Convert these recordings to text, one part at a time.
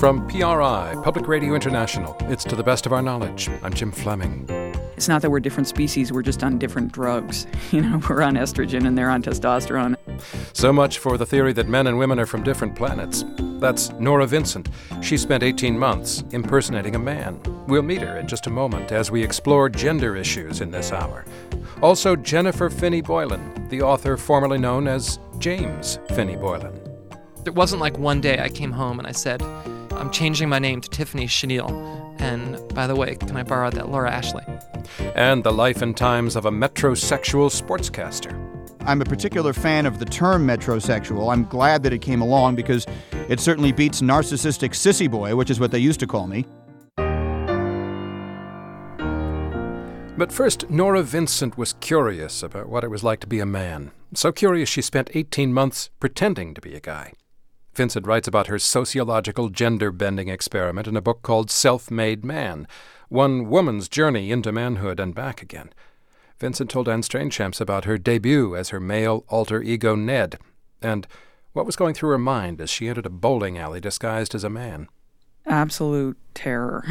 From PRI, Public Radio International, it's To the Best of Our Knowledge. I'm Jim Fleming. It's not that we're different species, we're just on different drugs. We're on estrogen and they're on testosterone. So much for the theory that men and women are from different planets. That's Nora Vincent. She spent 18 months impersonating a man. We'll meet her in just a moment as we explore gender issues in this hour. Also, Jennifer Finney Boylan, the author formerly known as James Finney Boylan. It wasn't like one day I came home and I said, I'm changing my name to Tiffany Chenille. And by the way, can I borrow that Laura Ashley? And the life and times of a metrosexual sportscaster. I'm a particular fan of the term metrosexual. I'm glad that it came along because it certainly beats narcissistic sissy boy, which is what they used to call me. But first, Nora Vincent was curious about what it was like to be a man. So curious she spent 18 months pretending to be a guy. Vincent writes about her sociological gender-bending experiment in a book called Self-Made Man, one woman's journey into manhood and back again. Vincent told Anne Strainchamps about her debut as her male alter ego Ned, and what was going through her mind as she entered a bowling alley disguised as a man. Absolute terror.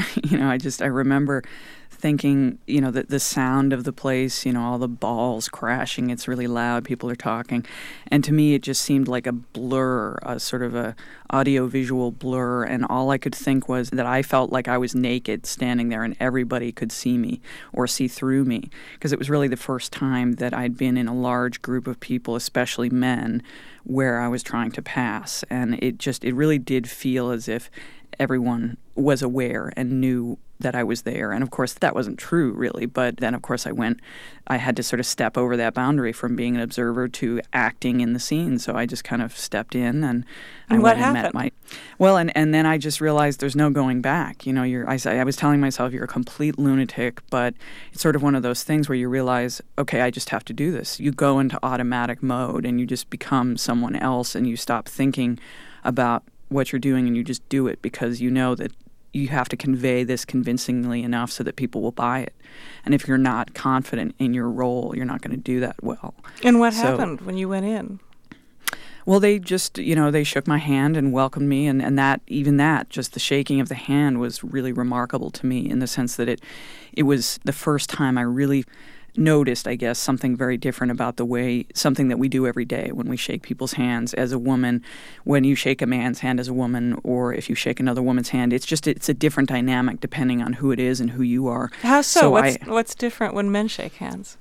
I remember thinking, the sound of the place, all the balls crashing, it's really loud, people are talking. And to me, it just seemed like a blur, a sort of a audio-visual blur. And all I could think was that I felt like I was naked standing there and everybody could see me or see through me. Because it was really the first time that I'd been in a large group of people, especially men, where I was trying to pass. And it really did feel as if everyone was aware and knew that I was there. And of course, that wasn't true, really. But then, of course, I had to sort of step over that boundary from being an observer to acting in the scene. So I just kind of stepped in and I what went and happened? met and then I just realized there's no going back. I was telling myself you're a complete lunatic, but it's sort of one of those things where you realize, okay, I just have to do this. You go into automatic mode and you just become someone else and you stop thinking about what you're doing and you just do it because you know that you have to convey this convincingly enough so that people will buy it. And if you're not confident in your role, you're not going to do that well. And what happened when you went in? Well, they just, they shook my hand and welcomed me. And just the shaking of the hand was really remarkable to me in the sense that it was the first time I really noticed, I guess, something very different about something that we do every day when we shake people's hands as a woman, when you shake a man's hand as a woman, or if you shake another woman's hand. It's a different dynamic depending on who it is and who you are. How so? What's different when men shake hands?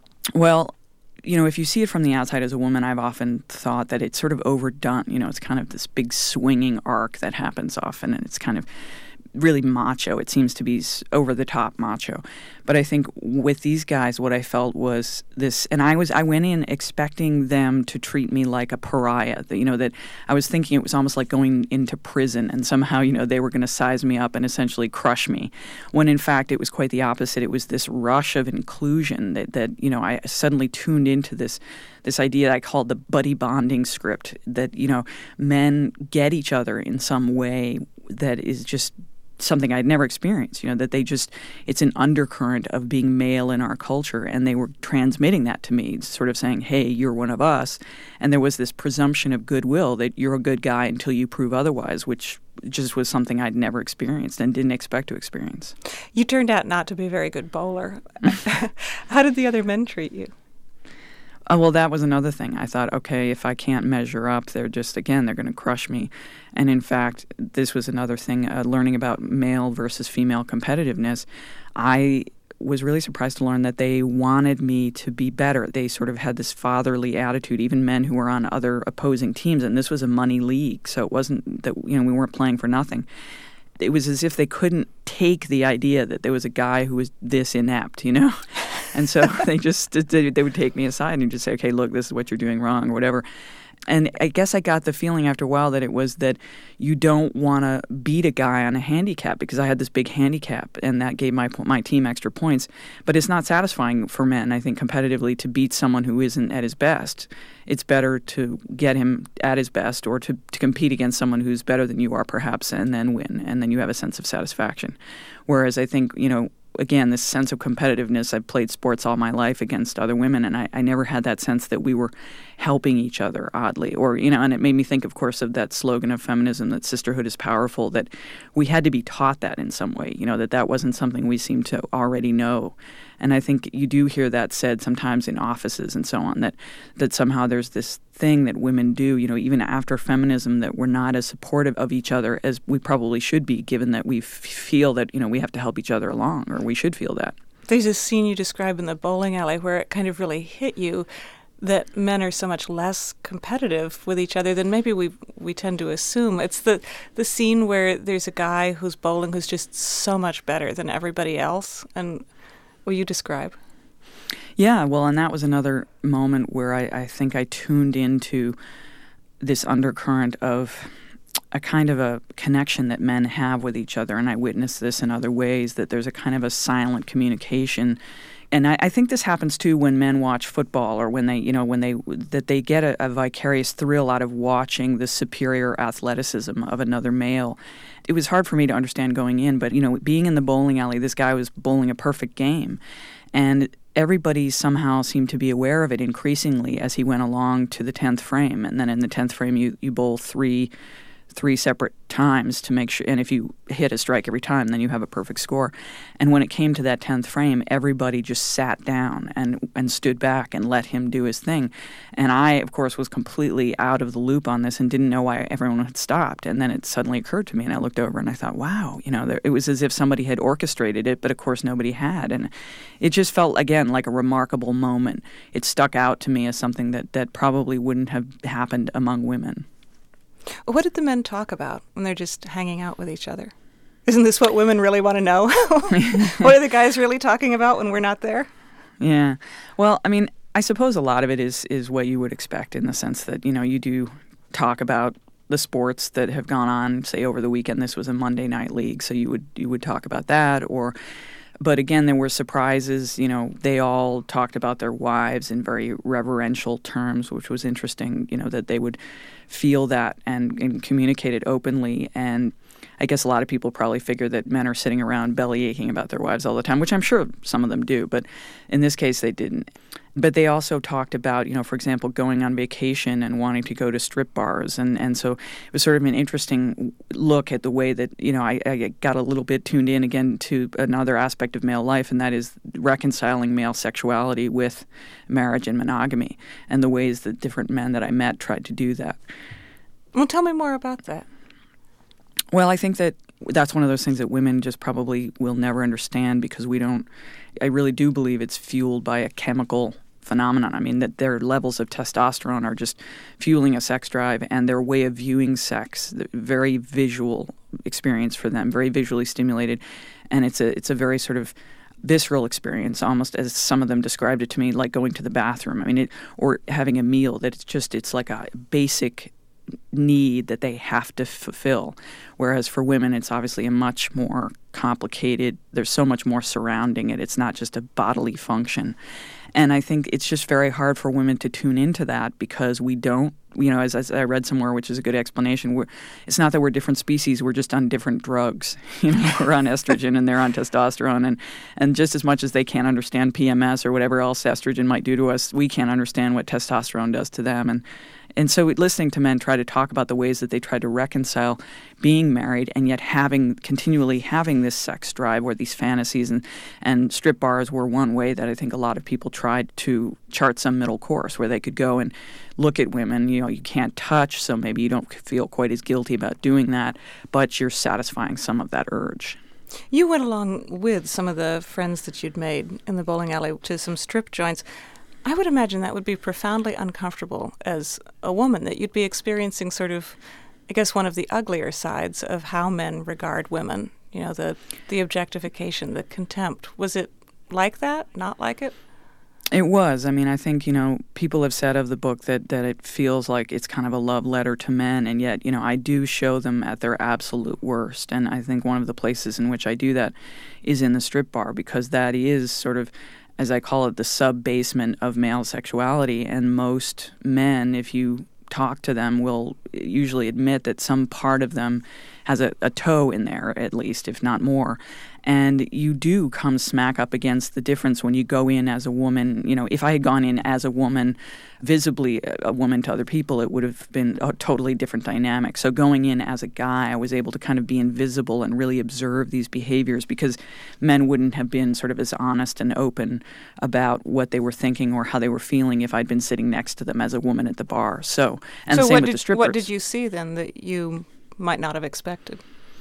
Well, if you see it from the outside as a woman, I've often thought that it's sort of overdone. It's kind of this big swinging arc that happens often, and it's kind of really macho. It seems to be over-the-top macho. But I think with these guys, what I felt was this, and I went in expecting them to treat me like a pariah, that I was thinking it was almost like going into prison and somehow, they were going to size me up and essentially crush me, when in fact it was quite the opposite. It was this rush of inclusion that I suddenly tuned into this idea I called the buddy bonding script, that, men get each other in some way that is just something I'd never experienced, that it's an undercurrent of being male in our culture, and they were transmitting that to me, sort of saying, hey, you're one of us, and there was this presumption of goodwill that you're a good guy until you prove otherwise, which just was something I'd never experienced and didn't expect to experience. You turned out not to be a very good bowler. How did the other men treat you? Well, that was another thing. I thought, okay, if I can't measure up, they're going to crush me. And in fact, this was another thing, learning about male versus female competitiveness. I was really surprised to learn that they wanted me to be better. They sort of had this fatherly attitude, even men who were on other opposing teams. And this was a money league, so it wasn't that, we weren't playing for nothing. It was as if they couldn't take the idea that there was a guy who was this inept, And so they would take me aside and just say, okay, look, this is what you're doing wrong or whatever. And I guess I got the feeling after a while that it was that you don't want to beat a guy on a handicap, because I had this big handicap and that gave my team extra points. But it's not satisfying for men, I think, competitively to beat someone who isn't at his best. It's better to get him at his best or to compete against someone who's better than you are perhaps and then win. And then you have a sense of satisfaction. Whereas I think, again, this sense of competitiveness. I've played sports all my life against other women, and I never had that sense that we were helping each other, oddly. Or, and it made me think, of course, of that slogan of feminism, that sisterhood is powerful, that we had to be taught that in some way, that wasn't something we seemed to already know. And I think you do hear that said sometimes in offices and so on, that somehow there's this thing that women do, even after feminism, that we're not as supportive of each other as we probably should be, given that we feel that, we have to help each other along, or we should feel that. There's a scene you describe in the bowling alley where it kind of really hit you that men are so much less competitive with each other than maybe we tend to assume. It's the scene where there's a guy who's bowling who's just so much better than everybody else. And will you describe? Yeah, well, and that was another moment where I think I tuned into this undercurrent of a kind of a connection that men have with each other, and I witnessed this in other ways, that there's a kind of a silent communication. And I think this happens too when men watch football, or when they get a vicarious thrill out of watching the superior athleticism of another male. It was hard for me to understand going in, but being in the bowling alley, this guy was bowling a perfect game, and everybody somehow seemed to be aware of it increasingly as he went along to the 10th frame. And then in the 10th frame, you bowl three separate times to make sure, and if you hit a strike every time, then you have a perfect score. And when it came to that 10th frame, everybody just sat down and stood back and let him do his thing. And I, of course, was completely out of the loop on this and didn't know why everyone had stopped. And then it suddenly occurred to me, and I looked over and I thought, wow, it was as if somebody had orchestrated it, but of course nobody had. And it just felt, again, like a remarkable moment. It stuck out to me as something that probably wouldn't have happened among women. What did the men talk about when they're just hanging out with each other? Isn't this what women really want to know? What are the guys really talking about when we're not there? Yeah. Well, I mean, I suppose a lot of it is what you would expect, in the sense that, you do talk about the sports that have gone on, say, over the weekend. This was a Monday night league, so you would talk about that. But again, there were surprises. They all talked about their wives in very reverential terms, which was interesting, that they would feel that and communicate it openly. And I guess a lot of people probably figure that men are sitting around belly aching about their wives all the time, which I'm sure some of them do. But in this case, they didn't. But they also talked about, for example, going on vacation and wanting to go to strip bars. And so it was sort of an interesting look at the way that, I got a little bit tuned in again to another aspect of male life, and that is reconciling male sexuality with marriage and monogamy, and the ways that different men that I met tried to do that. Well, tell me more about that. Well, I think that's one of those things that women just probably will never understand, because I really do believe it's fueled by a chemical phenomenon. I mean, that their levels of testosterone are just fueling a sex drive, and their way of viewing sex, very visual experience for them, very visually stimulated. And it's a very sort of visceral experience, almost as some of them described it to me, like going to the bathroom. I mean, or having a meal, that it's like a basic need that they have to fulfill. Whereas for women, it's obviously a much more complicated, there's so much more surrounding it. It's not just a bodily function. And I think it's just very hard for women to tune into that, because we don't, as I read somewhere, which is a good explanation, it's not that we're different species, we're just on different drugs. We're on estrogen and they're on testosterone. And just as much as they can't understand PMS or whatever else estrogen might do to us, we can't understand what testosterone does to them. And so listening to men try to talk about the ways that they try to reconcile being married and yet continually having this sex drive, or these fantasies, and strip bars were one way that I think a lot of people tried to chart some middle course where they could go and look at women. You can't touch, so maybe you don't feel quite as guilty about doing that, but you're satisfying some of that urge. You went along with some of the friends that you'd made in the bowling alley to some strip joints. I would imagine that would be profoundly uncomfortable as a woman, that you'd be experiencing sort of, I guess, one of the uglier sides of how men regard women, the objectification, the contempt. Was it like that, not like it? It was. I mean, I think, people have said of the book that it feels like it's kind of a love letter to men, and yet, I do show them at their absolute worst. And I think one of the places in which I do that is in the strip bar, because that is sort of, as I call it, the sub-basement of male sexuality. And most men, if you talk to them, will usually admit that some part of them has a toe in there, at least, if not more. And you do come smack up against the difference when you go in as a woman. You know, if I had gone in as a woman, visibly a woman to other people, it would have been a totally different dynamic. So going in as a guy, I was able to kind of be invisible and really observe these behaviors, because men wouldn't have been sort of as honest and open about what they were thinking or how they were feeling if I'd been sitting next to them as a woman at the bar. So same with the strippers. What did you see then that you might not have expected?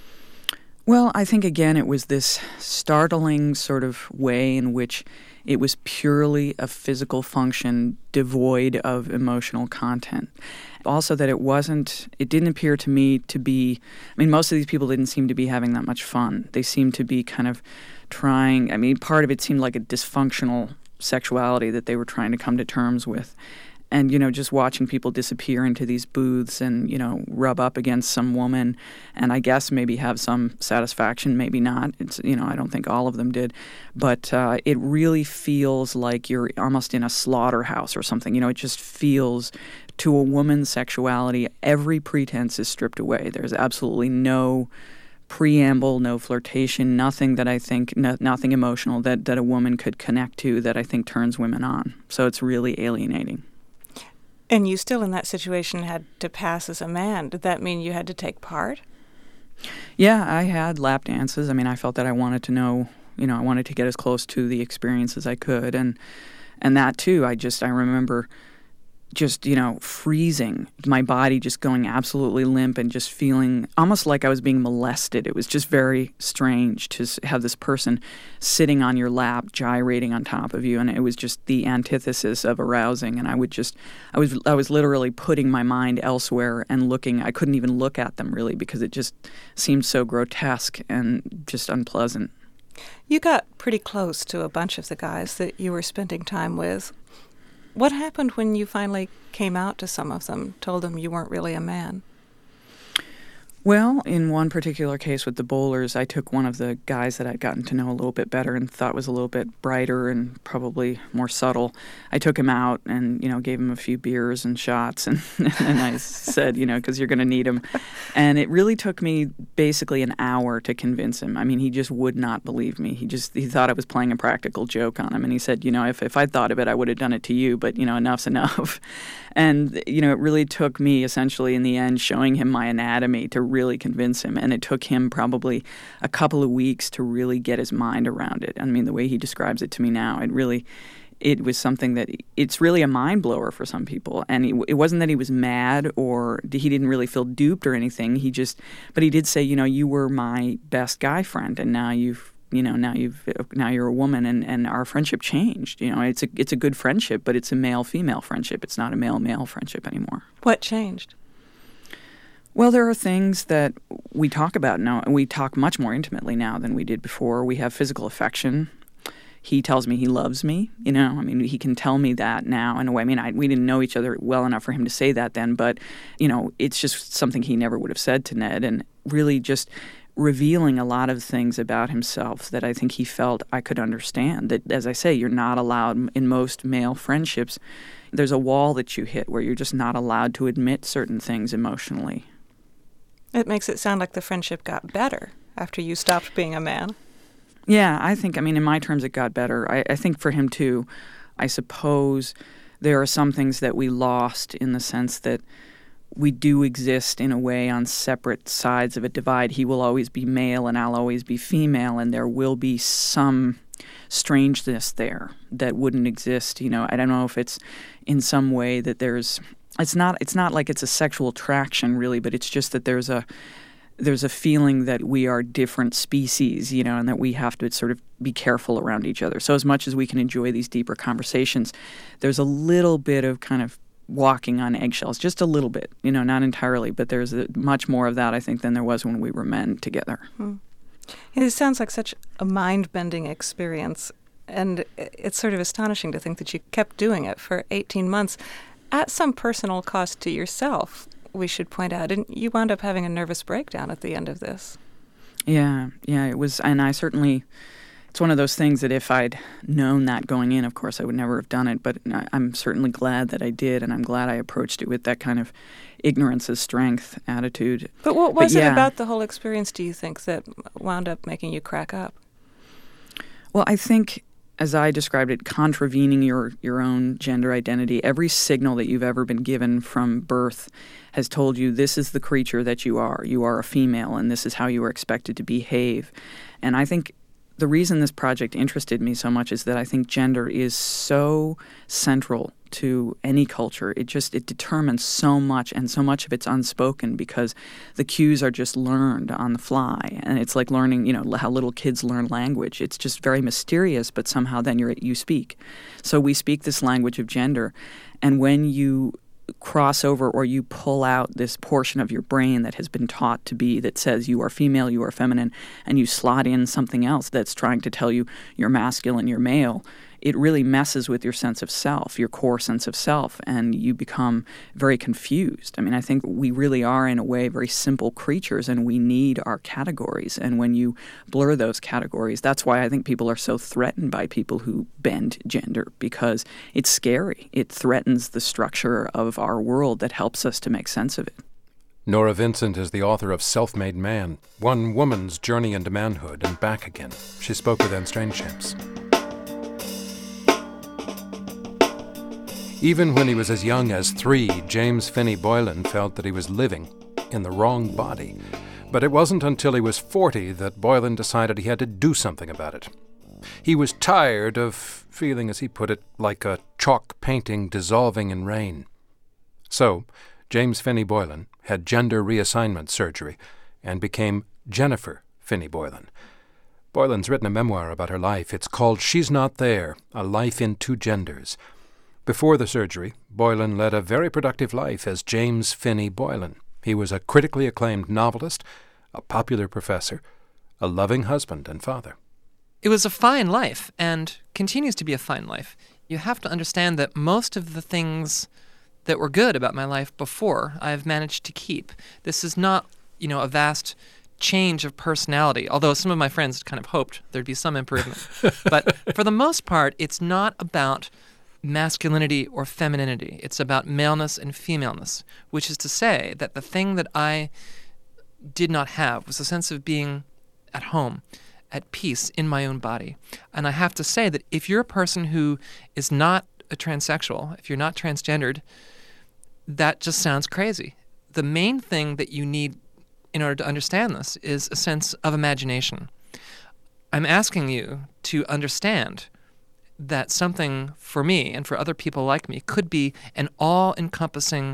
Well, I think, again, it was this startling sort of way in which it was purely a physical function devoid of emotional content. Also that it didn't appear to me to be, most of these people didn't seem to be having that much fun. They seemed to be kind of trying, part of it seemed like a dysfunctional sexuality that they were trying to come to terms with. And, just watching people disappear into these booths and, rub up against some woman and I guess maybe have some satisfaction, maybe not. It's, I don't think all of them did. But it really feels like you're almost in a slaughterhouse or something. It just feels, to a woman's sexuality, every pretense is stripped away. There's absolutely no preamble, no flirtation, nothing that I think, nothing emotional that a woman could connect to that I think turns women on. So it's really alienating. And you still, in that situation, had to pass as a man. Did that mean you had to take part? Yeah, I had lap dances. I felt that I wanted to know, I wanted to get as close to the experience as I could. And that, too, I remember just, freezing, my body just going absolutely limp and just feeling almost like I was being molested. It was just very strange to have this person sitting on your lap, gyrating on top of you, and it was just the antithesis of arousing. And I was literally putting my mind elsewhere and looking. I couldn't even look at them, really, because it just seemed so grotesque and just unpleasant. You got pretty close to a bunch of the guys that you were spending time with. What happened when you finally came out to some of them, told them you weren't really a man? Well, in one particular case with the bowlers, I took one of the guys that I'd gotten to know a little bit better and thought was a little bit brighter and probably more subtle. I took him out and, gave him a few beers and shots and I said, because you're going to need them. And it really took me basically an hour to convince him. He just would not believe me. He thought I was playing a practical joke on him. And he said, if I'd thought of it, I would have done it to you, but, enough's enough. And, it really took me essentially in the end showing him my anatomy to really convince him. And it took him probably a couple of weeks to really get his mind around it. The way he describes it to me now, it was something that it's really a mind blower for some people. And it wasn't that he was mad or he didn't really feel duped or anything. But he did say, you were my best guy friend, and now you're a woman, and our friendship changed. It's a good friendship, but it's a male-female friendship. It's not a male-male friendship anymore. What changed? Well, there are things that we talk about now, and we talk much more intimately now than we did before. We have physical affection. He tells me he loves me. He can tell me that now in a way. We didn't know each other well enough for him to say that then, but, it's just something he never would have said to Ned, and really just revealing a lot of things about himself that I think he felt I could understand. That, as I say, you're not allowed in most male friendships. There's a wall that you hit where you're just not allowed to admit certain things emotionally. It makes it sound like the friendship got better after you stopped being a man. Yeah, I think, in my terms, it got better. I think for him, too, I suppose there are some things that we lost in the sense that we do exist in a way on separate sides of a divide. He will always be male and I'll always be female, and there will be some strangeness there that wouldn't exist. I don't know if it's in some way that it's not like it's a sexual attraction really, but it's just that there's a feeling that we are different species, and that we have to sort of be careful around each other. So as much as we can enjoy these deeper conversations, there's a little bit of kind of walking on eggshells, just a little bit, not entirely, but there's much more of that, I think, than there was when we were men together. It sounds like such a mind-bending experience, and it's sort of astonishing to think that you kept doing it for 18 months at some personal cost to yourself, we should point out. And you wound up having a nervous breakdown at the end of this. Yeah, it was, and I certainly it's one of those things that if I'd known that going in, of course, I would never have done it. But I'm certainly glad that I did, and I'm glad I approached it with that kind of ignorance is strength attitude. But what was it about the whole experience, do you think, that wound up making you crack up? Well, I think, as I described it, contravening your own gender identity. Every signal that you've ever been given from birth has told you this is the creature that you are. You are a female, and this is how you are expected to behave. And I think the reason this project interested me so much is that I think gender is so central to any culture. It determines so much, and so much of it's unspoken because the cues are just learned on the fly. And it's like learning, how little kids learn language. It's just very mysterious, but somehow then you speak. So we speak this language of gender, and when you cross over or you pull out this portion of your brain that has been taught to be, that says you are female, you are feminine, and you slot in something else that's trying to tell you you're masculine, you're male, it really messes with your sense of self, your core sense of self, and you become very confused. I mean, I think we really are, in a way, very simple creatures, and we need our categories. And when you blur those categories, that's why I think people are so threatened by people who bend gender, because it's scary. It threatens the structure of our world that helps us to make sense of it. Nora Vincent is the author of Self-Made Man, One Woman's Journey into Manhood and Back Again. She spoke with Anne Strangeshamps. Even when he was as young as 3, James Finney Boylan felt that he was living in the wrong body. But it wasn't until he was 40 that Boylan decided he had to do something about it. He was tired of feeling, as he put it, like a chalk painting dissolving in rain. So, James Finney Boylan had gender reassignment surgery and became Jennifer Finney Boylan. Boylan's written a memoir about her life. It's called She's Not There, A Life in Two Genders. Before the surgery, Boylan led a very productive life as James Finney Boylan. He was a critically acclaimed novelist, a popular professor, a loving husband and father. It was a fine life, and continues to be a fine life. You have to understand that most of the things that were good about my life before, I've managed to keep. This is not, a vast change of personality, although some of my friends kind of hoped there'd be some improvement. But for the most part, it's not about masculinity or femininity. It's about maleness and femaleness, which is to say that the thing that I did not have was a sense of being at home, at peace in my own body. And I have to say that if you're a person who is not a transsexual, if you're not transgendered, that just sounds crazy. The main thing that you need in order to understand this is a sense of imagination. I'm asking you to understand that something for me and for other people like me could be an all-encompassing,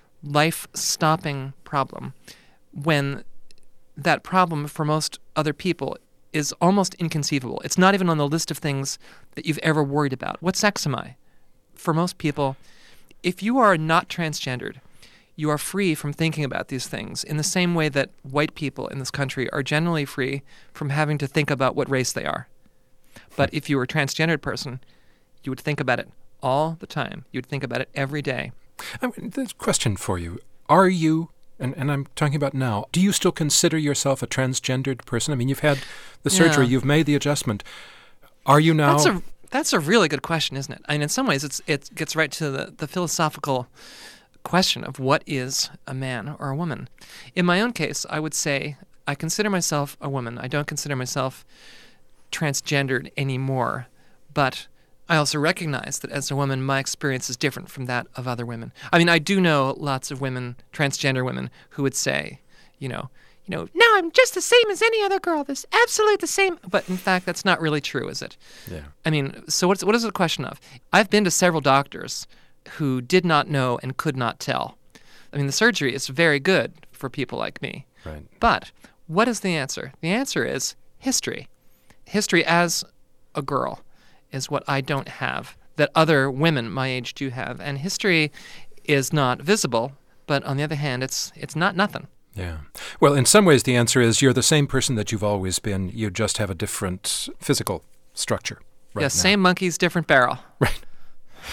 life-stopping problem, when that problem for most other people is almost inconceivable. It's not even on the list of things that you've ever worried about. What sex am I? For most people, if you are not transgendered, you are free from thinking about these things in the same way that white people in this country are generally free from having to think about what race they are. But if you were a transgendered person, you would think about it all the time. You would think about it every day. There's a question for you. Are you, and I'm talking about now, do you still consider yourself a transgendered person? I mean, you've had the surgery, you've made the adjustment. Are you now? That's a really good question, isn't it? I mean, in some ways, it gets right to the philosophical question of what is a man or a woman. In my own case, I would say I consider myself a woman. I don't consider myself transgendered anymore, but I also recognize that as a woman, my experience is different from that of other women. I mean, I do know lots of women, transgender women, who would say, no, I'm just the same as any other girl. This absolutely the same. But in fact, that's not really true, is it? Yeah. I mean, so what is it a question of? I've been to several doctors who did not know and could not tell. I mean, the surgery is very good for people like me. Right. But what is the answer? The answer is history. History as a girl is what I don't have, that other women my age do have. And history is not visible, but on the other hand, it's not nothing. Yeah. Well, in some ways, the answer is you're the same person that you've always been. You just have a different physical structure right now. Same monkeys, different barrel. Right.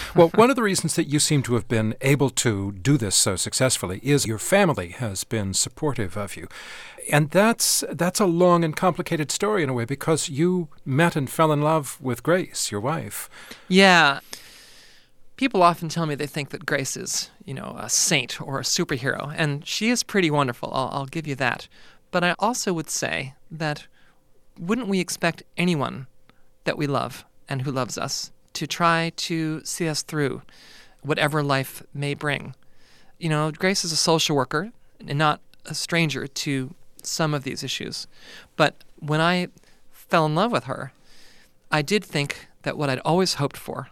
Well, one of the reasons that you seem to have been able to do this so successfully is your family has been supportive of you. And that's a long and complicated story in a way, because you met and fell in love with Grace, your wife. Yeah. People often tell me they think that Grace is, a saint or a superhero, and she is pretty wonderful. I'll give you that. But I also would say that wouldn't we expect anyone that we love and who loves us to try to see us through whatever life may bring? Grace is a social worker and not a stranger to some of these issues. But when I fell in love with her, I did think that what I'd always hoped for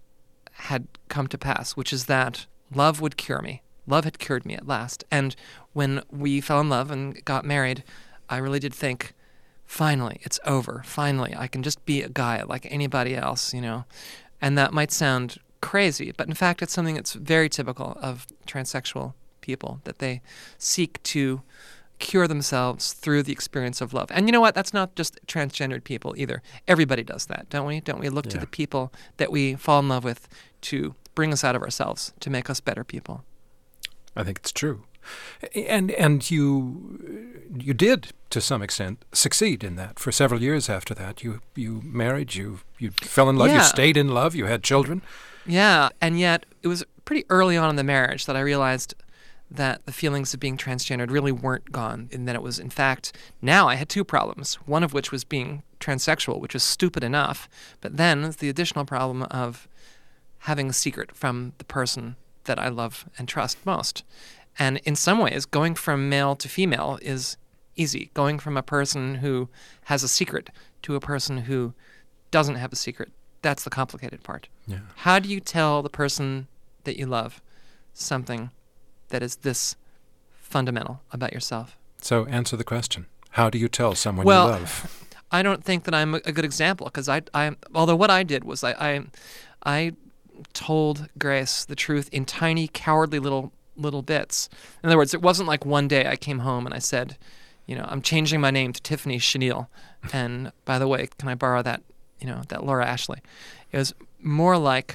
had come to pass, which is that love would cure me. Love had cured me at last. And when we fell in love and got married, I really did think, finally, it's over. Finally, I can just be a guy like anybody else, And that might sound crazy, but in fact, it's something that's very typical of transsexual people, that they seek to cure themselves through the experience of love. And you know what? That's not just transgendered people either. Everybody does that, don't we? Don't we look to the people that we fall in love with to bring us out of ourselves, to make us better people? I think it's true. And you did, to some extent, succeed in that. For several years after that, you married, you fell in love, you stayed in love, you had children. Yeah, and yet it was pretty early on in the marriage that I realized that the feelings of being transgendered really weren't gone, and that it was, in fact, now I had two problems, one of which was being transsexual, which was stupid enough, but then the additional problem of having a secret from the person that I love and trust most. And in some ways, going from male to female is easy. Going from a person who has a secret to a person who doesn't have a secret, that's the complicated part. Yeah. How do you tell the person that you love something that is this fundamental about yourself? So answer the question. How do you tell someone you love? I don't think that I'm a good example, because although what I did was I told Grace the truth in tiny, cowardly little bits. In other words, it wasn't like one day I came home and I said, I'm changing my name to Tiffany Chenille, and by the way, can I borrow that, that Laura Ashley? It was more like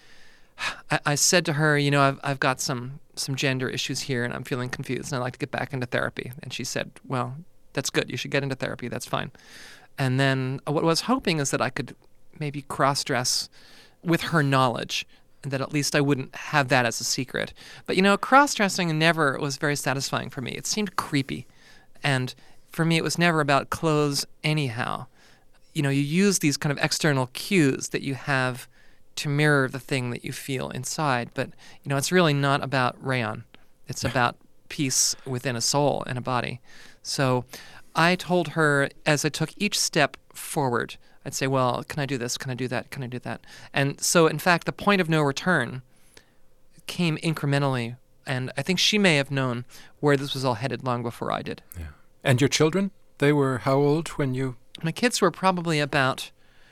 I said to her, I've got some gender issues here and I'm feeling confused and I'd like to get back into therapy. And she said, well, that's good. You should get into therapy. That's fine. And then what I was hoping is that I could maybe cross-dress with her knowledge, and that at least I wouldn't have that as a secret. But, cross-dressing never was very satisfying for me. It seemed creepy. And for me, it was never about clothes anyhow. You use these kind of external cues that you have to mirror the thing that you feel inside. But, it's really not about rayon. It's about peace within a soul and a body. So I told her, as I took each step forward, I'd say, well, can I do this? Can I do that? Can I do that? And so, in fact, the point of no return came incrementally, and I think she may have known where this was all headed long before I did. Yeah. And your children, they were how old when you... My kids were probably about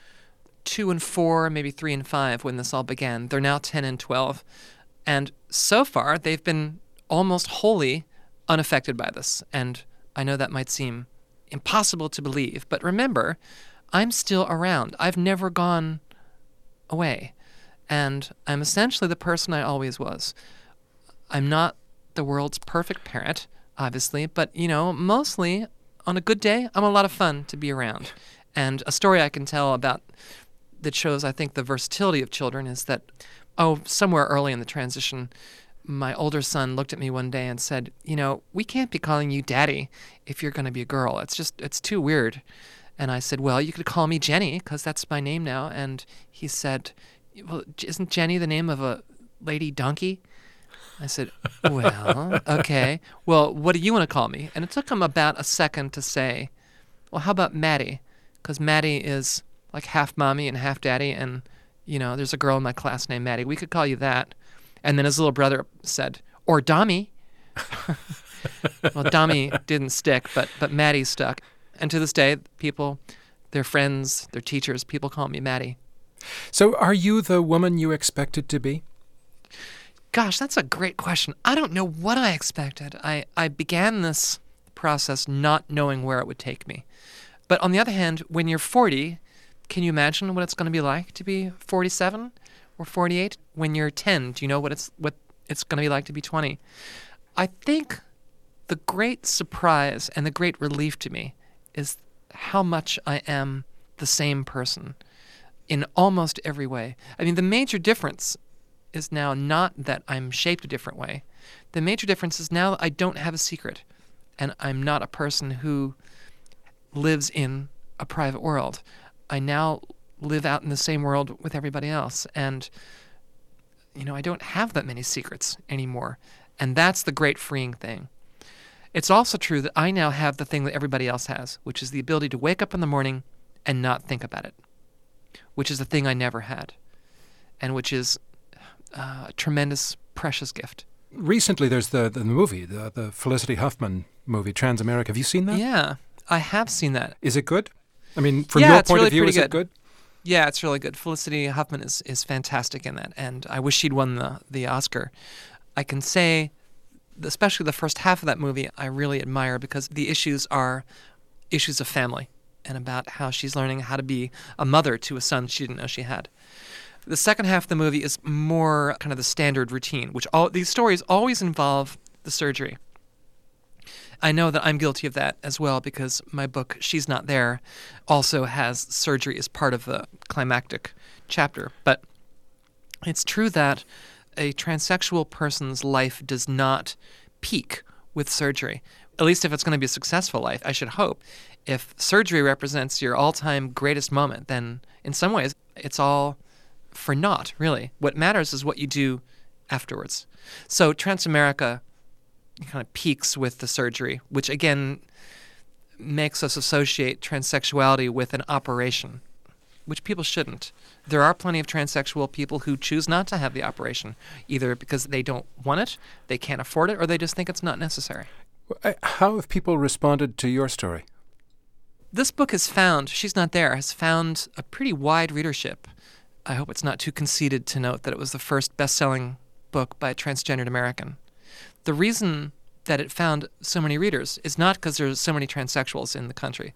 2 and 4, maybe 3 and 5 when this all began. They're now 10 and 12. And so far, they've been almost wholly unaffected by this. And I know that might seem impossible to believe, but remember, I'm still around. I've never gone away. And I'm essentially the person I always was. I'm not the world's perfect parent, obviously, but, mostly on a good day, I'm a lot of fun to be around. And a story I can tell about that shows, I think, the versatility of children is that, somewhere early in the transition, my older son looked at me one day and said, we can't be calling you Daddy if you're going to be a girl. It's too weird. And I said, well, you could call me Jenny, because that's my name now. And he said, well, isn't Jenny the name of a lady donkey? I said, well, okay. Well, what do you want to call me? And it took him about a second to say, well, how about Maddie? Because Maddie is like half mommy and half daddy. And, there's a girl in my class named Maddie. We could call you that. And then his little brother said, or Dommy. Well, Dommy didn't stick, but Maddie stuck. And to this day, people, their friends, their teachers, people call me Maddie. So are you the woman you expected to be? Gosh, that's a great question. I don't know what I expected. I began this process not knowing where it would take me. But on the other hand, when you're 40, can you imagine what it's going to be like to be 47? or 48? When you're 10, do you know what it's going to be like to be 20? I think the great surprise and the great relief to me is how much I am the same person in almost every way. I mean, the major difference is now not that I'm shaped a different way. The major difference is now I don't have a secret, and I'm not a person who lives in a private world. I now live out in the same world with everybody else, and I don't have that many secrets anymore, and that's the great freeing thing. It's also true that I now have the thing that everybody else has, which is the ability to wake up in the morning and not think about it, which is the thing I never had, and which is a tremendous, precious gift. Recently, there's the movie, the Felicity Huffman movie, Transamerica. Have you seen that? Yeah, I have seen that. Is it good? I mean, from your point really of view, is good. it good? Yeah, it's really good. Felicity Huffman is fantastic in that, and I wish she'd won the Oscar. I can say, especially the first half of that movie, I really admire because the issues are issues of family and about how she's learning how to be a mother to a son she didn't know she had. The second half of the movie is more kind of the standard routine, which all these stories always involve the surgery. I know that I'm guilty of that as well because my book, She's Not There, also has surgery as part of the climactic chapter. But it's true that a transsexual person's life does not peak with surgery, at least if it's going to be a successful life, I should hope. If surgery represents your all-time greatest moment, then in some ways it's all for naught, really. What matters is what you do afterwards. So Transamerica kind of peaks with the surgery, which again makes us associate transsexuality with an operation, which people shouldn't. There are plenty of transsexual people who choose not to have the operation, either because they don't want it, they can't afford it, or they just think it's not necessary. How have people responded to your story? This book has found a pretty wide readership. I hope it's not too conceited to note that it was the first best-selling book by a transgendered American. The reason that it found so many readers is not because there's so many transsexuals in the country.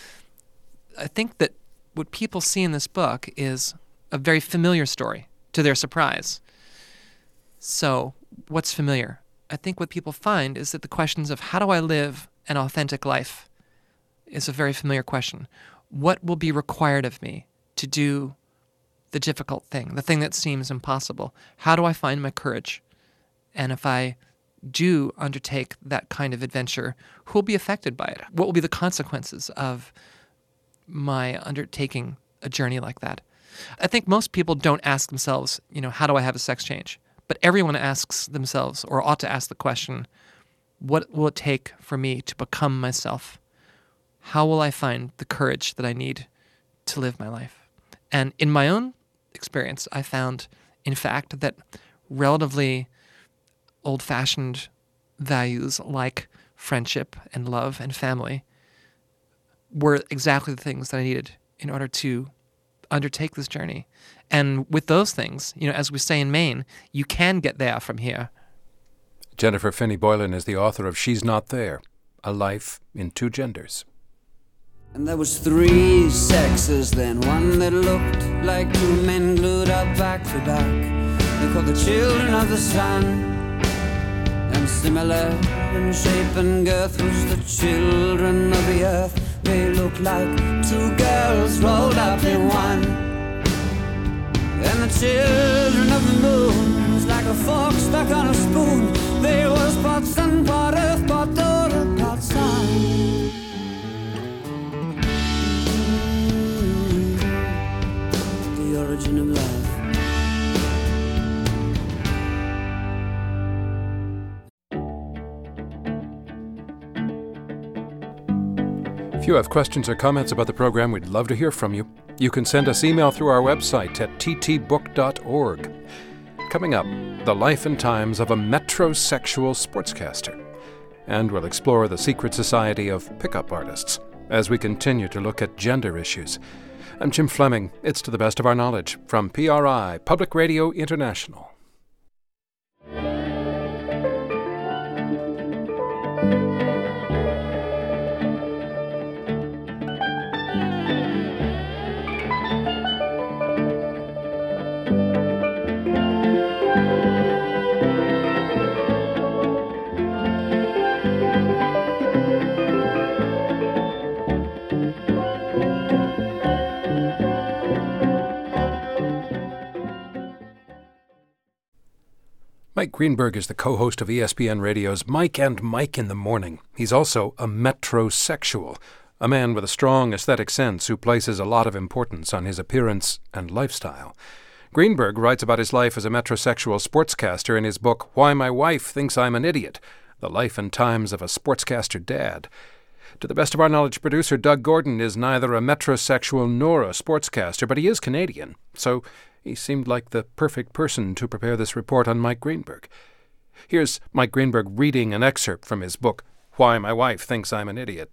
I think that what people see in this book is a very familiar story, to their surprise. So, what's familiar? I think what people find is that the questions of how do I live an authentic life is a very familiar question. What will be required of me to do the difficult thing, the thing that seems impossible? How do I find my courage? And if I do undertake that kind of adventure, who will be affected by it? What will be the consequences of my undertaking a journey like that? I think most people don't ask themselves, how do I have a sex change? But everyone asks themselves, or ought to ask the question, what will it take for me to become myself? How will I find the courage that I need to live my life? And in my own experience, I found, in fact, that relatively old-fashioned values like friendship and love and family were exactly the things that I needed in order to undertake this journey. And with those things, as we say in Maine, you can get there from here. Jennifer Finney Boylan is the author of She's Not There, A Life in Two Genders. And there was 3 sexes, then one that looked like 2 men glued up back to back. They called the children of the sun. And similar in shape and girth was the children of the earth. They looked like 2 girls rolled up in one. And the children of the moon was like a fork stuck on a spoon. They was part sun, part earth, part daughter, part son. The origin of life. If you have questions or comments about the program, we'd love to hear from you. You can send us email through our website at ttbook.org. Coming up, the life and times of a metrosexual sportscaster. And we'll explore the secret society of pickup artists as we continue to look at gender issues. I'm Jim Fleming. It's To the Best of Our Knowledge from PRI, Public Radio International. Mike Greenberg is the co-host of ESPN Radio's Mike and Mike in the Morning. He's also a metrosexual, a man with a strong aesthetic sense who places a lot of importance on his appearance and lifestyle. Greenberg writes about his life as a metrosexual sportscaster in his book Why My Wife Thinks I'm an Idiot, The Life and Times of a Sportscaster Dad. To the best of our knowledge, producer Doug Gordon is neither a metrosexual nor a sportscaster, but he is Canadian, so he seemed like the perfect person to prepare this report on Mike Greenberg. Here's Mike Greenberg reading an excerpt from his book, Why My Wife Thinks I'm an Idiot.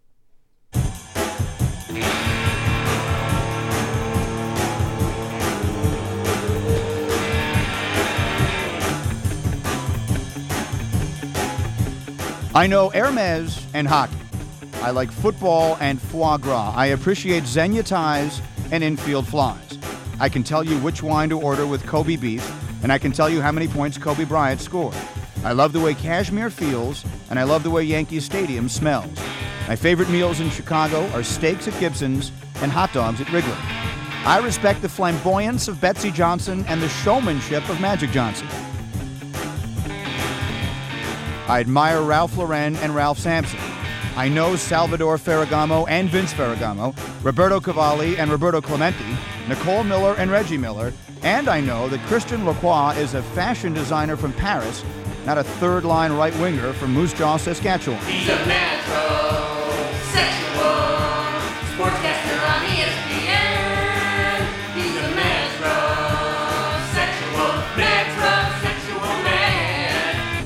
I know Hermes and hockey. I like football and foie gras. I appreciate Xenia ties and infield flies. I can tell you which wine to order with Kobe beef, and I can tell you how many points Kobe Bryant scored. I love the way Kashmir feels, and I love the way Yankee Stadium smells. My favorite meals in Chicago are steaks at Gibson's and hot dogs at Wrigley. I respect the flamboyance of Betsey Johnson and the showmanship of Magic Johnson. I admire Ralph Lauren and Ralph Sampson. I know Salvador Ferragamo and Vince Ferragamo, Roberto Cavalli and Roberto Clemente, Nicole Miller and Reggie Miller, and I know that Christian Lacroix is a fashion designer from Paris, not a third-line right-winger from Moose Jaw, Saskatchewan. He's a metrosexual sportscaster on ESPN. He's a metrosexual man.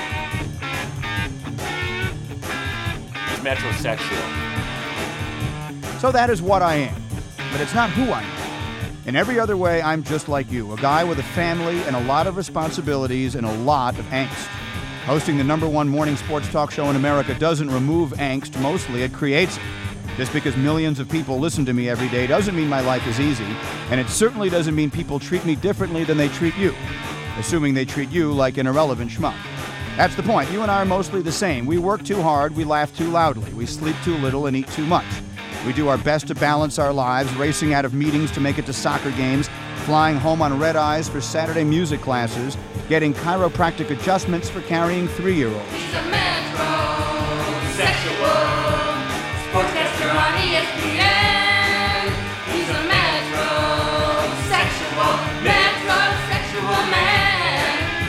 He's metrosexual. So that is what I am, but it's not who I am. In every other way, I'm just like you, a guy with a family and a lot of responsibilities and a lot of angst. Hosting the #1 morning sports talk show in America doesn't remove angst, mostly it creates it. Just because millions of people listen to me every day doesn't mean my life is easy, and it certainly doesn't mean people treat me differently than they treat you, assuming they treat you like an irrelevant schmuck. That's the point. You and I are mostly the same. We work too hard, we laugh too loudly, we sleep too little and eat too much. We do our best to balance our lives, racing out of meetings to make it to soccer games, flying home on red eyes for Saturday music classes, getting chiropractic adjustments for carrying 3-year-olds. He's a metrosexual sportscaster on ESPN. He's a metrosexual man.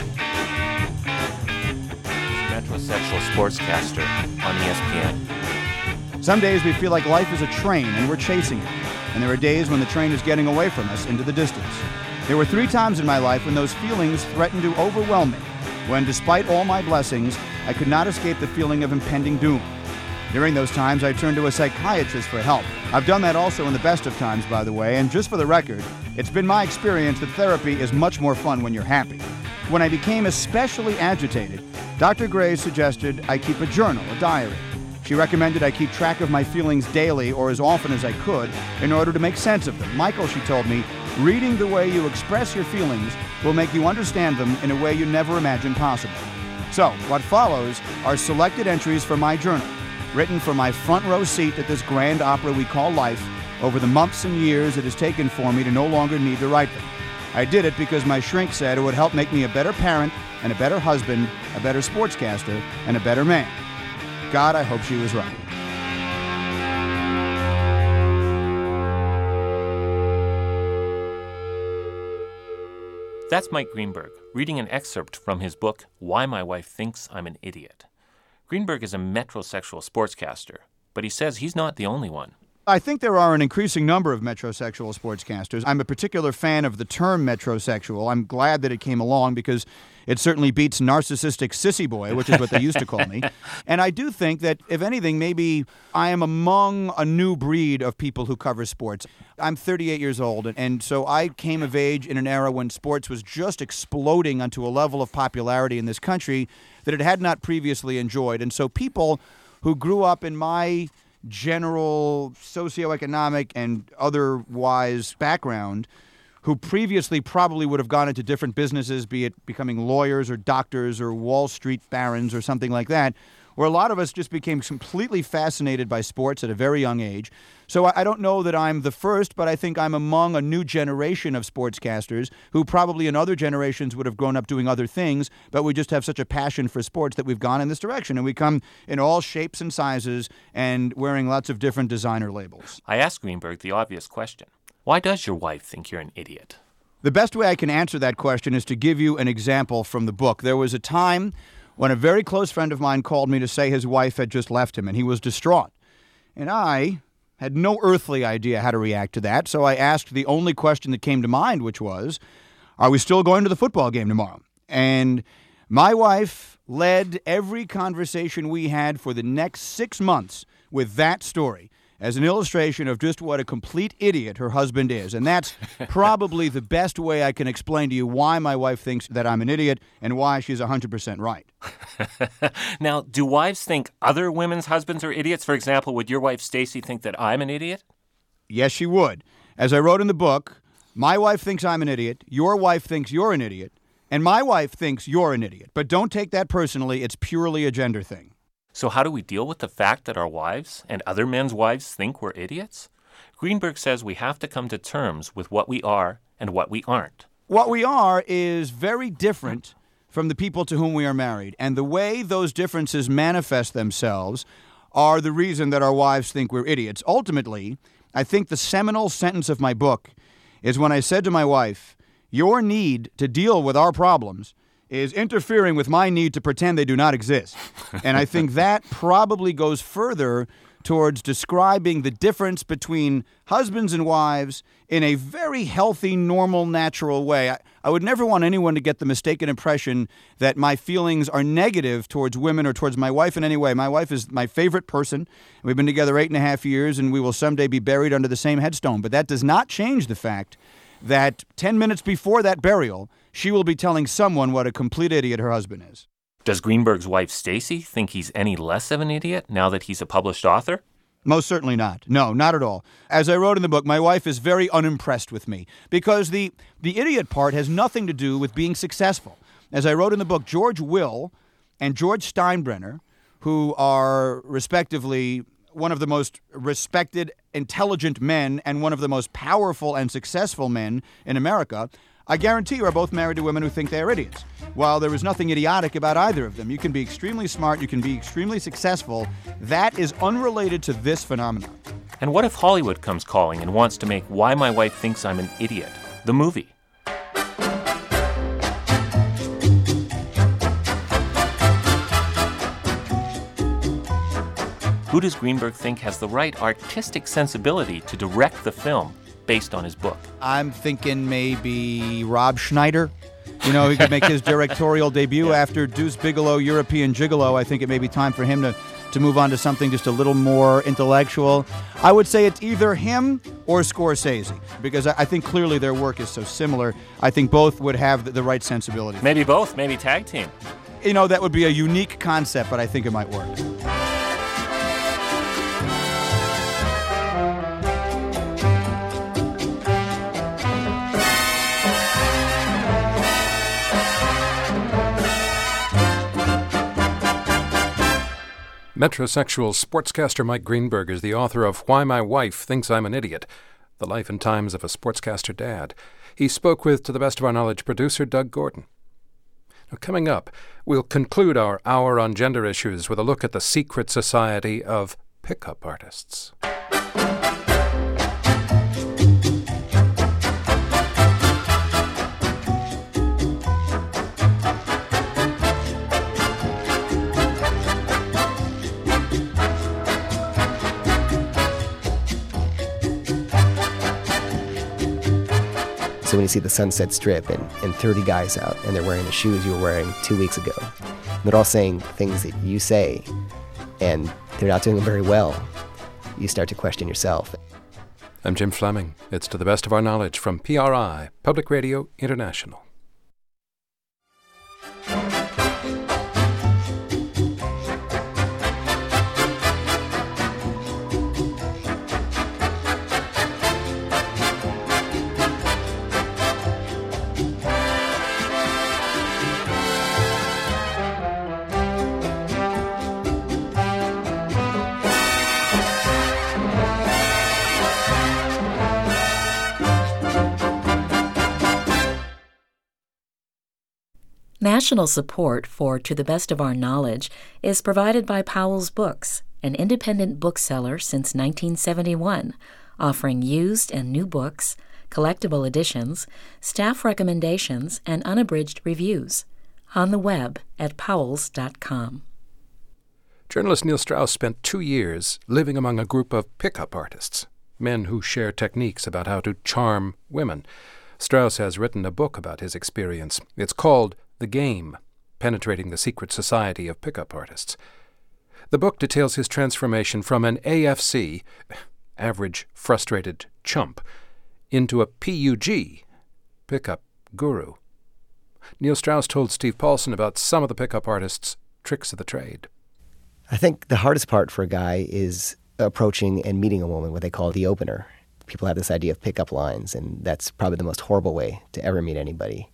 Metrosexual sportscaster on ESPN. Some days we feel like life is a train and we're chasing it. And there are days when the train is getting away from us into the distance. There were 3 times in my life when those feelings threatened to overwhelm me, when despite all my blessings, I could not escape the feeling of impending doom. During those times, I turned to a psychiatrist for help. I've done that also in the best of times, by the way, and just for the record, it's been my experience that therapy is much more fun when you're happy. When I became especially agitated, Dr. Gray suggested I keep a journal, a diary. She recommended I keep track of my feelings daily or as often as I could in order to make sense of them. Michael, she told me, reading the way you express your feelings will make you understand them in a way you never imagined possible. So, what follows are selected entries from my journal, written from my front row seat at this grand opera we call life over the months and years it has taken for me to no longer need to write them. I did it because my shrink said it would help make me a better parent and a better husband, a better sportscaster, and a better man. God, I hope she was right. That's Mike Greenberg, reading an excerpt from his book, Why My Wife Thinks I'm an Idiot. Greenberg is a metrosexual sportscaster, but he says he's not the only one. I think there are an increasing number of metrosexual sportscasters. I'm a particular fan of the term metrosexual. I'm glad that it came along because it certainly beats narcissistic sissy boy, which is what they used to call me. And I do think that, if anything, maybe I am among a new breed of people who cover sports. I'm 38 years old, and so I came of age in an era when sports was just exploding onto a level of popularity in this country that it had not previously enjoyed. And so people who grew up in my general socioeconomic and otherwise background, who previously probably would have gone into different businesses, be it becoming lawyers or doctors or Wall Street barons or something like that, where a lot of us just became completely fascinated by sports at a very young age. So I don't know that I'm the first, but I think I'm among a new generation of sportscasters who probably in other generations would have grown up doing other things, but we just have such a passion for sports that we've gone in this direction. And we come in all shapes and sizes and wearing lots of different designer labels. I asked Greenberg the obvious question. Why does your wife think you're an idiot? The best way I can answer that question is to give you an example from the book. There was a time when a very close friend of mine called me to say his wife had just left him, and he was distraught. And I had no earthly idea how to react to that, so I asked the only question that came to mind, which was, are we still going to the football game tomorrow? And my wife led every conversation we had for the next 6 months with that story as an illustration of just what a complete idiot her husband is. And that's probably the best way I can explain to you why my wife thinks that I'm an idiot and why she's 100% right. Now, do wives think other women's husbands are idiots? For example, would your wife Stacy think that I'm an idiot? Yes, she would. As I wrote in the book, my wife thinks I'm an idiot, your wife thinks you're an idiot, and my wife thinks you're an idiot. But don't take that personally. It's purely a gender thing. So how do we deal with the fact that our wives and other men's wives think we're idiots? Greenberg says we have to come to terms with what we are and what we aren't. What we are is very different from the people to whom we are married, and the way those differences manifest themselves are the reason that our wives think we're idiots. Ultimately, I think the seminal sentence of my book is when I said to my wife, your need to deal with our problems is interfering with my need to pretend they do not exist. And I think that probably goes further towards describing the difference between husbands and wives in a very healthy, normal, natural way. I would never want anyone to get the mistaken impression that my feelings are negative towards women or towards my wife in any way. My wife is my favorite person. We've been together 8.5 years, and we will someday be buried under the same headstone. But that does not change the fact that 10 minutes before that burial, she will be telling someone what a complete idiot her husband is. Does Greenberg's wife Stacy think he's any less of an idiot now that he's a published author? Most certainly not. No, not at all. As I wrote in the book, my wife is very unimpressed with me because the idiot part has nothing to do with being successful. As I wrote in the book, George Will and George Steinbrenner, who are respectively one of the most respected, intelligent men and one of the most powerful and successful men in America, I guarantee you are both married to women who think they're idiots. While there is nothing idiotic about either of them, you can be extremely smart, you can be extremely successful. That is unrelated to this phenomenon. And what if Hollywood comes calling and wants to make Why My Wife Thinks I'm an Idiot, the movie? Who does Greenberg think has the right artistic sensibility to direct the film based on his book? I'm thinking maybe Rob Schneider. You know, he could make his directorial debut after Deuce Bigalow, European Gigolo. I think it may be time for him to move on to something just a little more intellectual. I would say it's either him or Scorsese, because I think clearly their work is so similar. I think both would have the right sensibility. Maybe both, maybe tag team. You know, that would be a unique concept, but I think it might work. Metrosexual sportscaster Mike Greenberg is the author of Why My Wife Thinks I'm an Idiot, The Life and Times of a Sportscaster Dad. He spoke with, to the best of our knowledge, producer Doug Gordon. Now, coming up, we'll conclude our hour on gender issues with a look at the secret society of pickup artists. So when you see the Sunset Strip and 30 guys out and they're wearing the shoes you were wearing 2 weeks ago, they're all saying things that you say and they're not doing them very well, you start to question yourself. I'm Jim Fleming. It's To the Best of Our Knowledge from PRI, Public Radio International. National support for To the Best of Our Knowledge is provided by Powell's Books, an independent bookseller since 1971, offering used and new books, collectible editions, staff recommendations, and unabridged reviews. On the web at powells.com. Journalist Neil Strauss spent 2 years living among a group of pickup artists, men who share techniques about how to charm women. Strauss has written a book about his experience. It's called The Game, Penetrating the Secret Society of Pickup Artists. The book details his transformation from an AFC, average frustrated chump, into a PUG, pickup guru. Neil Strauss told Steve Paulson about some of the pickup artists' tricks of the trade. I think the hardest part for a guy is approaching and meeting a woman, what they call the opener. People have this idea of pickup lines, and that's probably the most horrible way to ever meet anybody.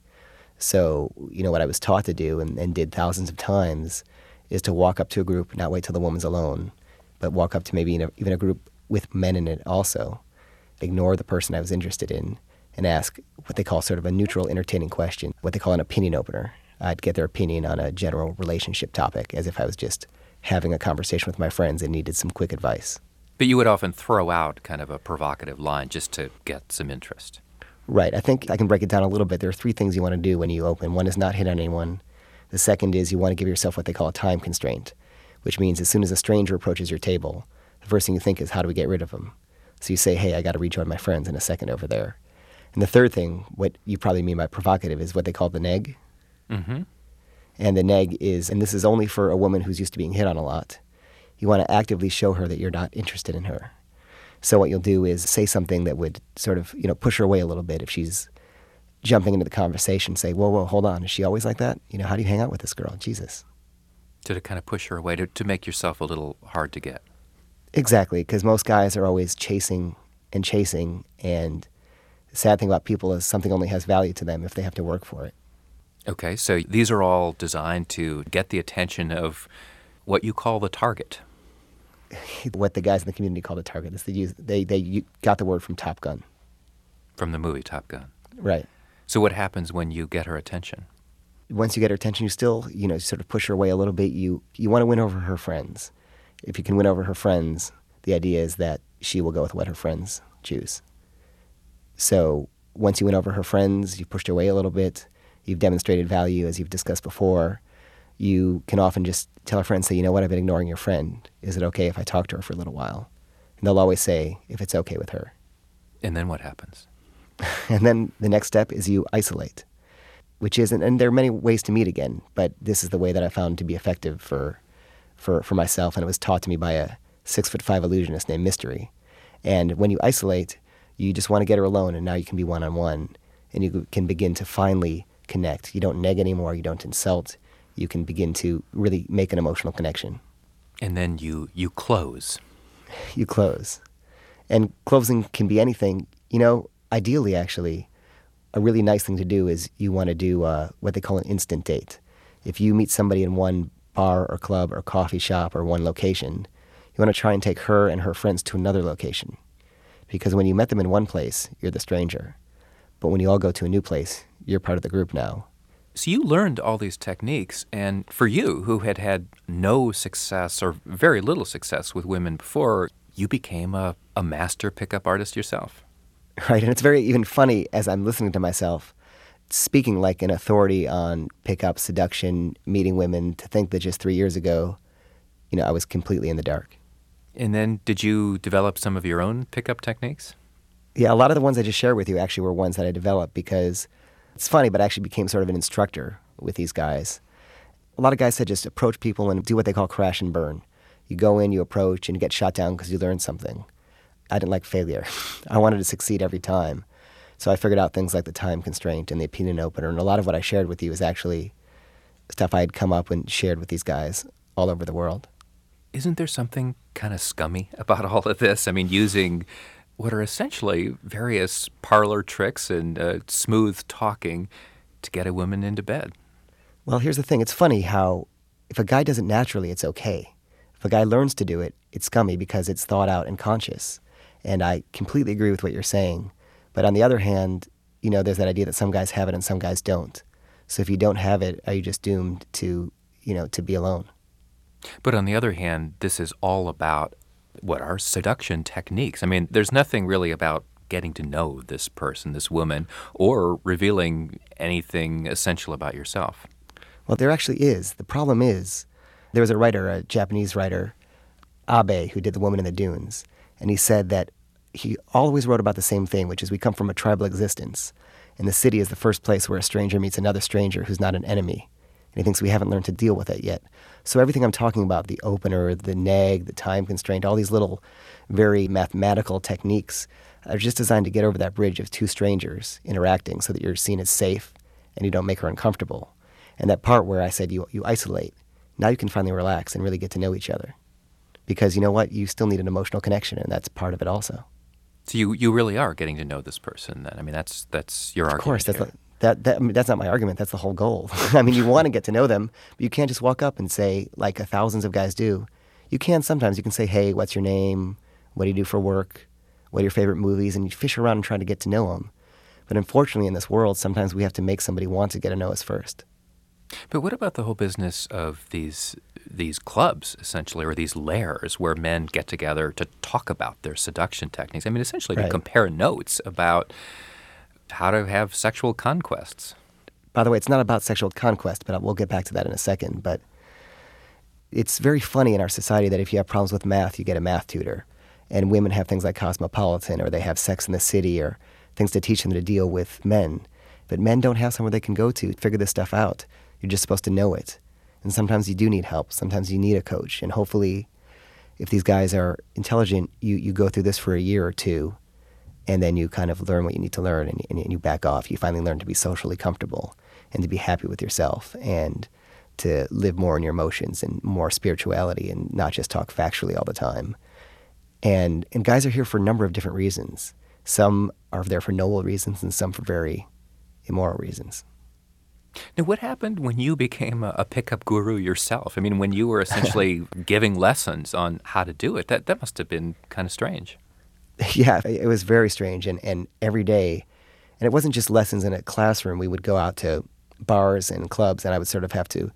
So, what I was taught to do and did thousands of times is to walk up to a group, not wait till the woman's alone, but walk up to maybe even a group with men in it also, ignore the person I was interested in, and ask what they call sort of a neutral, entertaining question, what they call an opinion opener. I'd get their opinion on a general relationship topic as if I was just having a conversation with my friends and needed some quick advice. But you would often throw out kind of a provocative line just to get some interest. Right. I think I can break it down a little bit. There are 3 things you want to do when you open. One is not hit on anyone. The second is you want to give yourself what they call a time constraint, which means as soon as a stranger approaches your table, the first thing you think is, how do we get rid of them? So you say, hey, I got to rejoin my friends in a second over there. And the third thing, what you probably mean by provocative, is what they call the neg. Mm-hmm. And the neg is, and this is only for a woman who's used to being hit on a lot, you want to actively show her that you're not interested in her. So what you'll do is say something that would sort of, push her away a little bit. If she's jumping into the conversation, say, whoa, hold on. Is she always like that? How do you hang out with this girl? Jesus. To kind of push her away, to make yourself a little hard to get. Exactly, because most guys are always chasing, and the sad thing about people is something only has value to them if they have to work for it. Okay, so these are all designed to get the attention of what you call the target. What the guys in the community call the target is they got the word from Top Gun. From the movie Top Gun. Right. So what happens when you get her attention? Once you get her attention, you still, sort of push her away a little bit. You want to win over her friends. If you can win over her friends, the idea is that she will go with what her friends choose. So once you win over her friends, you've pushed her away a little bit, you've demonstrated value, as you've discussed before, you can often just tell her friends, say, you know what, I've been ignoring your friend. Is it okay if I talk to her for a little while? And they'll always say, if it's okay with her. And then what happens? And then the next step is you isolate, which isn't, and there are many ways to meet again, but this is the way that I found to be effective for myself, and it was taught to me by a 6'5" illusionist named Mystery. And when you isolate, you just want to get her alone, and now you can be one-on-one, and you can begin to finally connect. You don't neg anymore, you don't insult, you can begin to really make an emotional connection. And then you close. You close. And closing can be anything. Ideally, actually, a really nice thing to do is you want to do what they call an instant date. If you meet somebody in one bar or club or coffee shop or one location, you want to try and take her and her friends to another location. Because when you met them in one place, you're the stranger. But when you all go to a new place, you're part of the group now. So you learned all these techniques, and for you, who had no success or very little success with women before, you became a master pickup artist yourself. Right, and it's very even funny as I'm listening to myself, speaking like an authority on pickup, seduction, meeting women, to think that just 3 years ago, I was completely in the dark. And then did you develop some of your own pickup techniques? Yeah, a lot of the ones I just shared with you actually were ones that I developed because it's funny, but I actually became sort of an instructor with these guys. A lot of guys said just approach people and do what they call crash and burn. You go in, you approach, and you get shot down because you learned something. I didn't like failure. I wanted to succeed every time. So I figured out things like the time constraint and the opinion opener, and a lot of what I shared with you is actually stuff I had come up and shared with these guys all over the world. Isn't there something kind of scummy about all of this? I mean, using what are essentially various parlor tricks and smooth talking to get a woman into bed. Well, here's the thing. It's funny how if a guy does it naturally, it's okay. If a guy learns to do it, it's scummy because it's thought out and conscious. And I completely agree with what you're saying. But on the other hand, there's that idea that some guys have it and some guys don't. So if you don't have it, are you just doomed to, to be alone? But on the other hand, this is all about what are seduction techniques. I mean, there's nothing really about getting to know this person, this woman, or revealing anything essential about yourself. Well, there actually is. The problem is, there was a writer, a Japanese writer, Abe, who did The Woman in the Dunes, and he said that he always wrote about the same thing, which is we come from a tribal existence, and the city is the first place where a stranger meets another stranger who's not an enemy. And he thinks we haven't learned to deal with it yet. So everything I'm talking about, the opener, the neg, the time constraint, all these little very mathematical techniques are just designed to get over that bridge of two strangers interacting so that you're seen as safe and you don't make her uncomfortable. And that part where I said you isolate, now you can finally relax and really get to know each other. Because you know what? You still need an emotional connection, and that's part of it also. So you really are getting to know this person then. I mean, that's your argument. Of course, here. that's not my argument. That's the whole goal. I mean, you want to get to know them, but you can't just walk up and say, like thousands of guys do. You can sometimes. You can say, hey, what's your name? What do you do for work? What are your favorite movies? And you fish around and try to get to know them. But unfortunately, in this world, sometimes we have to make somebody want to get to know us first. But what about the whole business of these clubs, essentially, or these lairs where men get together to talk about their seduction techniques? I mean, essentially to compare notes about how to have sexual conquests. By the way, it's not about sexual conquest, but we'll get back to that in a second. But it's very funny in our society that if you have problems with math, you get a math tutor. And women have things like Cosmopolitan, or they have Sex in the City, or things to teach them to deal with men. But men don't have somewhere they can go to figure this stuff out. You're just supposed to know it. And sometimes you do need help. Sometimes you need a coach. And hopefully, if these guys are intelligent, you go through this for a year or two, and then you kind of learn what you need to learn, and you back off. You finally learn to be socially comfortable and to be happy with yourself and to live more in your emotions and more spirituality and not just talk factually all the time. And guys are here for a number of different reasons. Some are there for noble reasons and some for very immoral reasons. Now, what happened when you became a pickup guru yourself? I mean, when you were essentially giving lessons on how to do it, that must have been kind of strange. Yeah, it was very strange. And every day, and it wasn't just lessons in a classroom. We would go out to bars and clubs, and I would sort of have to,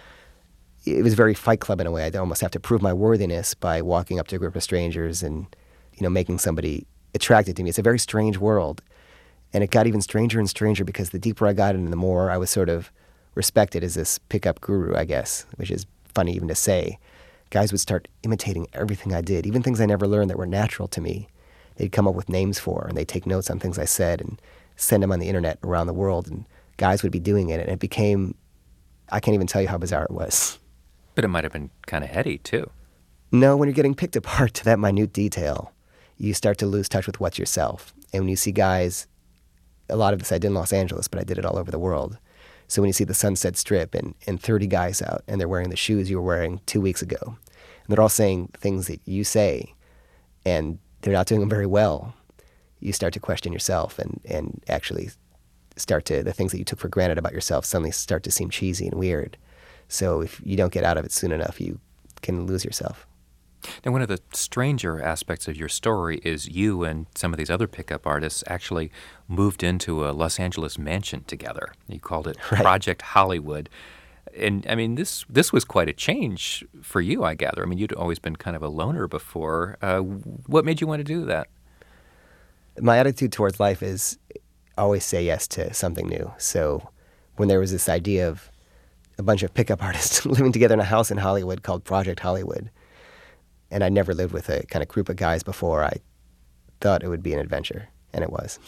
it was very Fight Club in a way. I'd almost have to prove my worthiness by walking up to a group of strangers and, making somebody attracted to me. It's a very strange world. And it got even stranger and stranger because the deeper I got in, the more I was sort of respected as this pickup guru, I guess, which is funny even to say. Guys would start imitating everything I did, even things I never learned that were natural to me. They'd come up with names for, and they'd take notes on things I said and send them on the internet around the world, and guys would be doing it, and it became, I can't even tell you how bizarre it was. But it might have been kind of heady, too. No, when you're getting picked apart to that minute detail, you start to lose touch with what's yourself. And when you see guys, a lot of this I did in Los Angeles, but I did it all over the world. So when you see the Sunset Strip and 30 guys out, and they're wearing the shoes you were wearing 2 weeks ago, and they're all saying things that you say, and they're not doing them very well, you start to question yourself and actually the things that you took for granted about yourself suddenly start to seem cheesy and weird. So if you don't get out of it soon enough, you can lose yourself. Now, one of the stranger aspects of your story is you and some of these other pickup artists actually moved into a Los Angeles mansion together. You called it Project Hollywood. And, I mean, this was quite a change for you, I gather. I mean, you'd always been kind of a loner before. What made you want to do that? My attitude towards life is always say yes to something new. So when there was this idea of a bunch of pickup artists living together in a house in Hollywood called Project Hollywood, and I never lived with a kind of group of guys before, I thought it would be an adventure, and it was.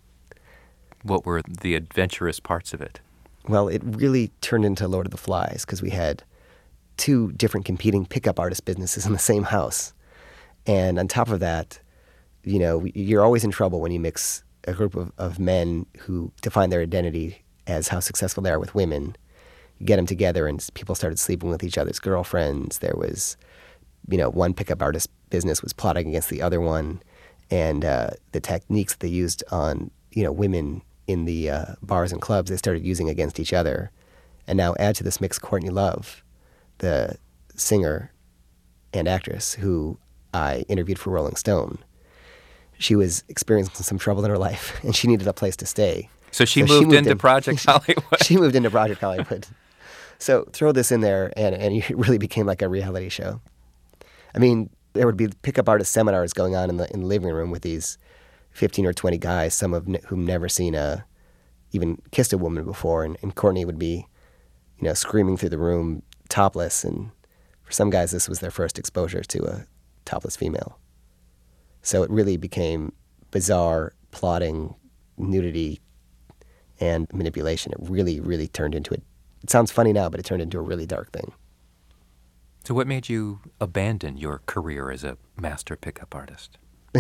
What were the adventurous parts of it? Well, it really turned into Lord of the Flies because we had 2 different competing pickup artist businesses in the same house. And on top of that, you're always in trouble when you mix a group of men who define their identity as how successful they are with women. You get them together and people started sleeping with each other's girlfriends. There was, one pickup artist business was plotting against the other one. And the techniques that they used on, women in the bars and clubs, they started using against each other. And now add to this mix Courtney Love, the singer and actress who I interviewed for Rolling Stone. She was experiencing some trouble in her life, and she needed a place to stay. So she moved into Project Hollywood. She moved into Project Hollywood. So throw this in there, and it really became like a reality show. I mean, there would be pickup artist seminars going on in the living room with these 15 or 20 guys, some of whom never seen even kissed a woman before, and Courtney would be, screaming through the room topless, and for some guys this was their first exposure to a topless female. So it really became bizarre plotting, nudity, and manipulation. It really, really turned into it sounds funny now, but it turned into a really dark thing. So what made you abandon your career as a master pickup artist?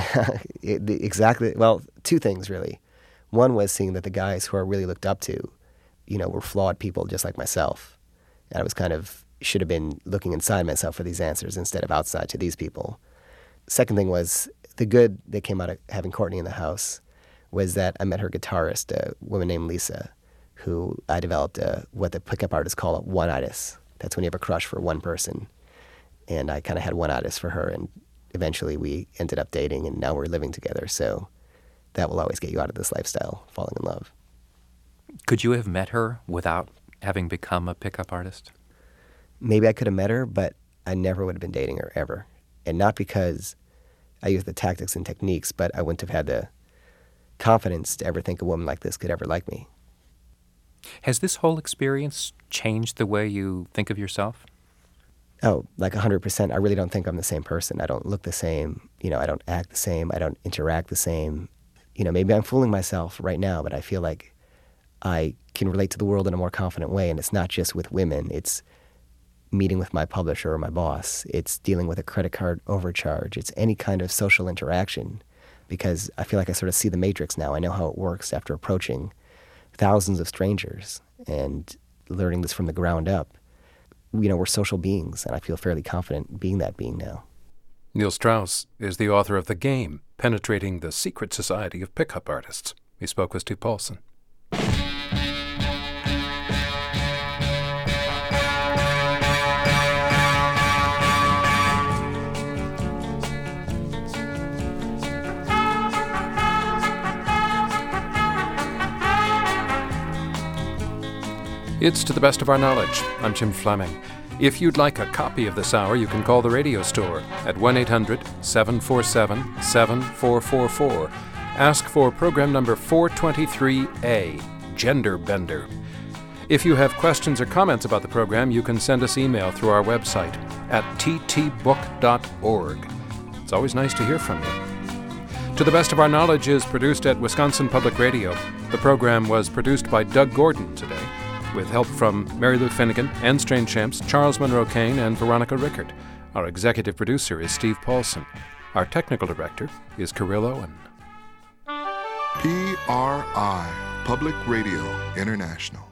Exactly. Well, two things, really. One was seeing that the guys who I really looked up to, were flawed people just like myself. And I was should have been looking inside myself for these answers instead of outside to these people. Second thing was the good that came out of having Courtney in the house was that I met her guitarist, a woman named Lisa, who I developed what the pickup artists call a one-itis. That's when you have a crush for one person. And I kind of had one-itis for her, and eventually we ended up dating, and now we're living together. So that will always get you out of this lifestyle, falling in love. Could you have met her without having become a pickup artist? Maybe I could have met her, but I never would have been dating her, ever. And not because I used the tactics and techniques, but I wouldn't have had the confidence to ever think a woman like this could ever like me. Has this whole experience changed the way you think of yourself? Oh, like 100%. I really don't think I'm the same person. I don't look the same. I don't act the same. I don't interact the same. Maybe I'm fooling myself right now, but I feel like I can relate to the world in a more confident way. And it's not just with women. It's meeting with my publisher or my boss. It's dealing with a credit card overcharge. It's any kind of social interaction, because I feel like I sort of see the matrix now. I know how it works after approaching thousands of strangers and learning this from the ground up. We're social beings, and I feel fairly confident being that being now. Neil Strauss is the author of The Game, Penetrating the Secret Society of Pickup Artists. He spoke with Steve Paulson. It's To the Best of Our Knowledge. I'm Jim Fleming. If you'd like a copy of this hour, you can call the radio store at 1-800-747-7444. Ask for program number 423A, Gender Bender. If you have questions or comments about the program, you can send us email through our website at ttbook.org. It's always nice to hear from you. To the Best of Our Knowledge is produced at Wisconsin Public Radio. The program was produced by Doug Gordon today, with help from Mary Lou Finnegan, Anne Strainchamps, Charles Monroe Kane, and Veronica Rickert. Our executive producer is Steve Paulson. Our technical director is Kirill Owen. PRI, Public Radio International.